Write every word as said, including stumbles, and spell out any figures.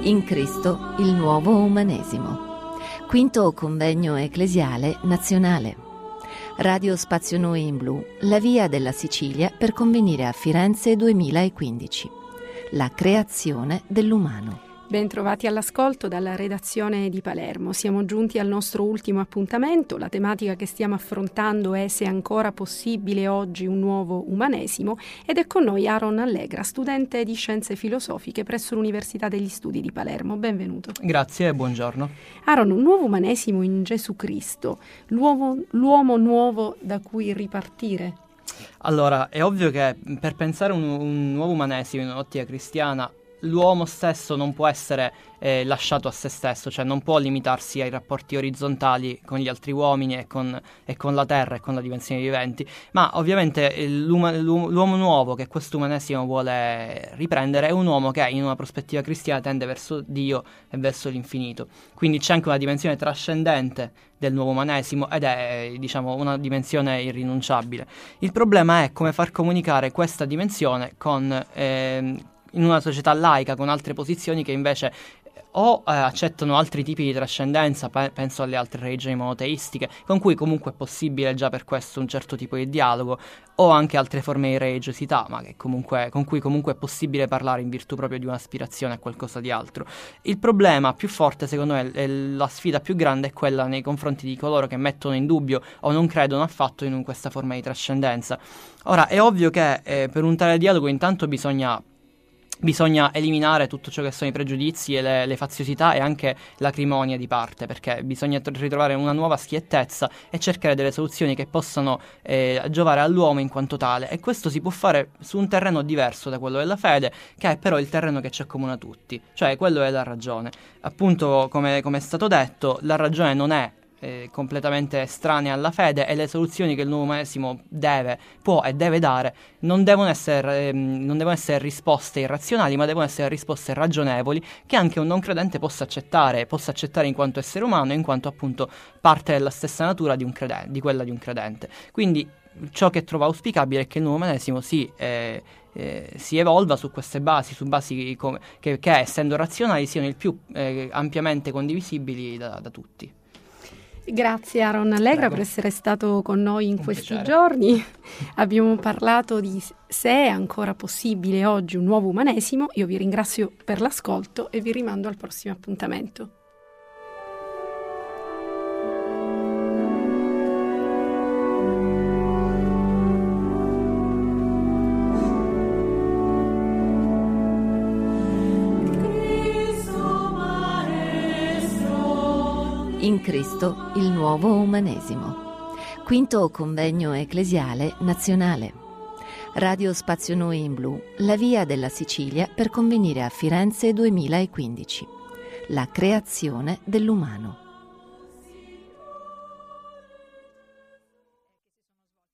In Cristo il nuovo umanesimo. Quinto convegno ecclesiale nazionale. Radio Spazio Noi in Blu, la via della Sicilia per convenire a Firenze duemilaquindici. La creazione dell'umano. Bentrovati all'ascolto dalla redazione di Palermo. Siamo giunti al nostro ultimo appuntamento. La tematica che stiamo affrontando è se è ancora possibile oggi un nuovo umanesimo ed è con noi Aaron Allegra, studente di Scienze Filosofiche presso l'Università degli Studi di Palermo. Benvenuto. Grazie e buongiorno. Aaron, un nuovo umanesimo in Gesù Cristo, l'uomo, l'uomo nuovo da cui ripartire? Allora, è ovvio che per pensare un, un nuovo umanesimo in un'ottica cristiana l'uomo stesso non può essere eh, lasciato a se stesso, cioè non può limitarsi ai rapporti orizzontali con gli altri uomini e con, e con la terra e con la dimensione viventi, ma ovviamente l'uomo, l'uomo nuovo che questo umanesimo vuole riprendere è un uomo che in una prospettiva cristiana tende verso Dio e verso l'infinito, quindi c'è anche una dimensione trascendente del nuovo umanesimo ed è, diciamo, una dimensione irrinunciabile. Il problema è come far comunicare questa dimensione con eh, in una società laica con altre posizioni che invece o eh, accettano altri tipi di trascendenza, pe- penso alle altre religioni monoteistiche, con cui comunque è possibile già per questo un certo tipo di dialogo, o anche altre forme di religiosità, ma che comunque, con cui comunque è possibile parlare in virtù proprio di un'aspirazione a qualcosa di altro. Il problema più forte, secondo me, è la sfida più grande è quella nei confronti di coloro che mettono in dubbio o non credono affatto in questa forma di trascendenza. Ora, è ovvio che eh, per un tale dialogo intanto bisogna Bisogna eliminare tutto ciò che sono i pregiudizi e le, le faziosità e anche l'acrimonia di parte, perché bisogna t- ritrovare una nuova schiettezza e cercare delle soluzioni che possano eh, giovare all'uomo in quanto tale, e questo si può fare su un terreno diverso da quello della fede, che è però il terreno che ci accomuna tutti, cioè quello della ragione. Appunto, come, come è stato detto, la ragione non è Eh, completamente estranea alla fede, e le soluzioni che il nuovo umanesimo deve, può e deve dare non devono essere, ehm, non devono essere risposte irrazionali, ma devono essere risposte ragionevoli che anche un non credente possa accettare, possa accettare in quanto essere umano, in quanto appunto parte della stessa natura di, un credente, di quella di un credente. Quindi ciò che trovo auspicabile è che il nuovo umanesimo si eh, Eh, si evolva su queste basi, su basi come, che, che essendo razionali siano il più eh, ampiamente condivisibili da, da tutti. Grazie Aaron Allegra Prego. per essere stato con noi in Un questi piacere. giorni. Abbiamo parlato di se è ancora possibile oggi un nuovo umanesimo. Io vi ringrazio per l'ascolto e vi rimando al prossimo appuntamento. In Cristo il nuovo umanesimo. Quinto convegno ecclesiale nazionale. Radio Spazio Noi in Blu, la via della Sicilia per convenire a Firenze duemilaquindici. La creazione dell'umano.